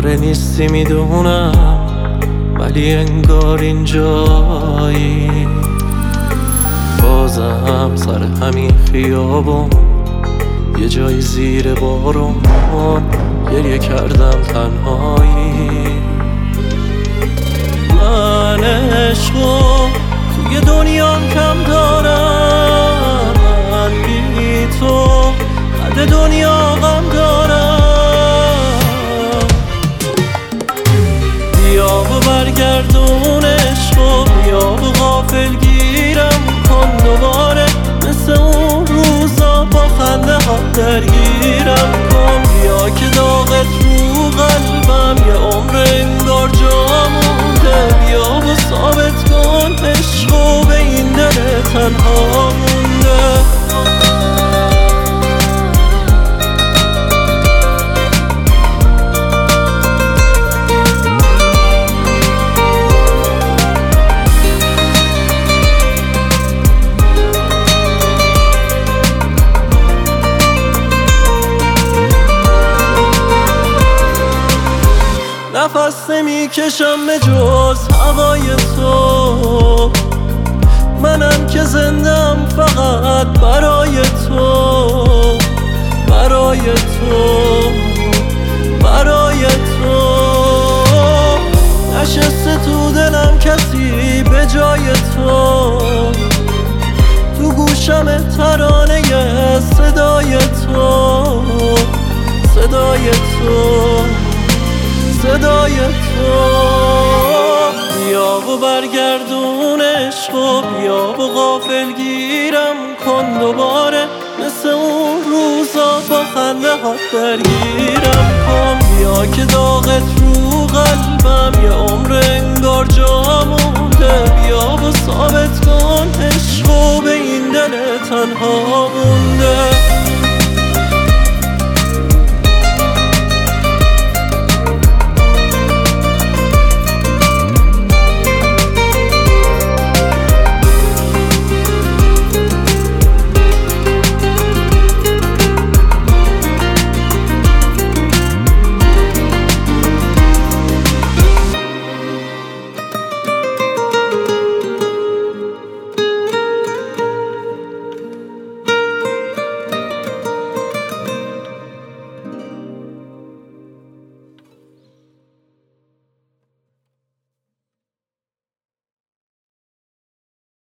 آره نیستی میدونم، ولی انگار اینجایی. بازم سر همین خیابون، یه جایی زیر بارون گریه کردم تنهایی. من عشقو توی دنیام کم دارم، من بی تو قد دنیا غم دارم. بیا و برگردون عشقو، بیا و غافل گیرم کن دوباره، مثل اون روزا با خنده ها درگیرم کن. بیا که داغت رو قلبم یه عمر انگار جا مونده، بیا و ثابت کن عشقو به این دل تنها مونده. نفس نمی کشم به جز هوای تو، منم که زندم فقط برای تو، برای تو، برای تو. نشسته تو دلم کسی به جای تو، تو گوشم ترانه صدای تو، صدای تو، صدای تو. بیا و برگردون عشقو، بیا و غافل گیرم کن دوباره، مثل اون روزا با خنده ها درگیرم کن. بیا که داغت رو قلبم یه عمر انگار جا مونده، بیا و ثابت کن عشقو به این دل تنها مونده.